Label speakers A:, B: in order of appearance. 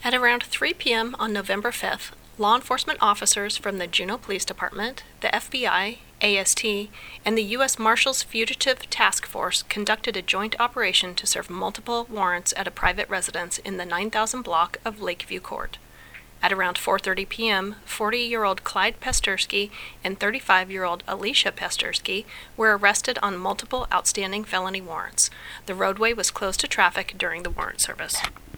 A: At around 3 p.m. on November 5th, law enforcement officers from the Juneau Police Department, the FBI, AST, and the U.S. Marshals Fugitive Task Force conducted a joint operation to serve multiple warrants at a private residence in the 9000 block of Lakeview Court. At around 4:30 p.m., 40-year-old Clyde Pesterski and 35-year-old Alicia Pesterski were arrested on multiple outstanding felony warrants. The roadway was closed to traffic during the warrant service.